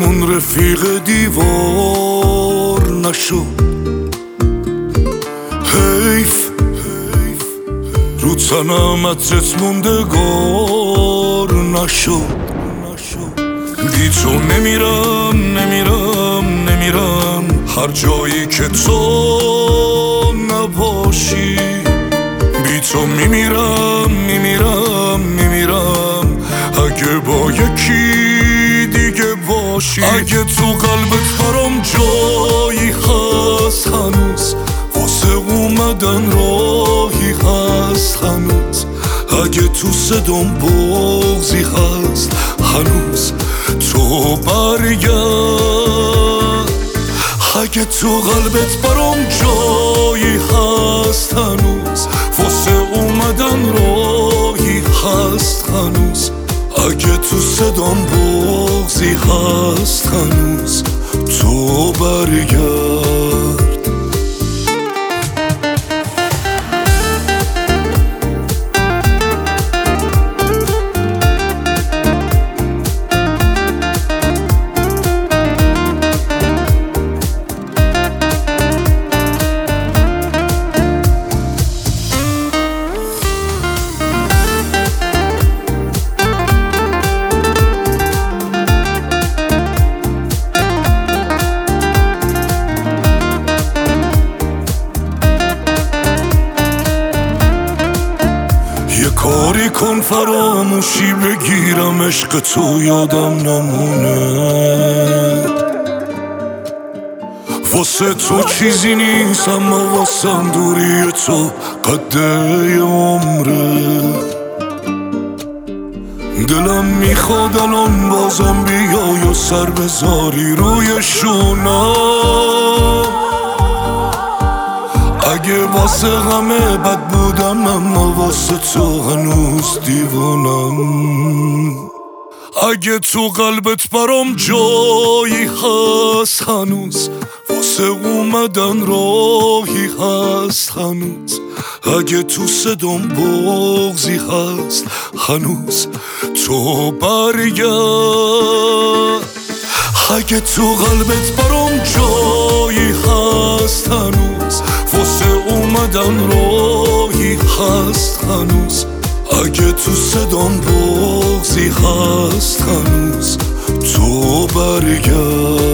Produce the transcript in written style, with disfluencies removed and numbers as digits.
عشقمون رفیق دیوار نشد. حیف رو تنم عطرت موندگار نشد. بی تو نمیرم هر جایی که تو نباشی. بی تو میمیرم اگه با یکی دیگه باشی. اگه تو قلبت برام جایی هست هنوز، واسه اومدن راهی هست هنوز. اگه تو صدام بغضی هست هنوز، تو برگرد. اگه تو قلبت برام جایی هست هنوز، واسه اومدن راهی هست هنوز. اگه تو صدام بغضی هست هنوز، تو برگرد. یه کاری کن فراموشی بگیرم، عشق تو یادم نمونه. واسه تو چیزی نیست اما واسم دوری تو قده عمره. دلم میخواد الان بازم بیای و سر بذاری روی شونم. اگه واسه غمه بد بودم اما واسه تو هنوز دیوانم. اگه تو قلبت برام جایی هست هنوز، واسه اومدن راهی هست هنوز. اگه تو صدام بغضی هست هنوز، تو برگرد. اگه تو قلبت برام جایی هست هنوز، واسه اومدن راهی هست هنوز. اگه تو صدام بغضی هست هنوز، تو برگرد.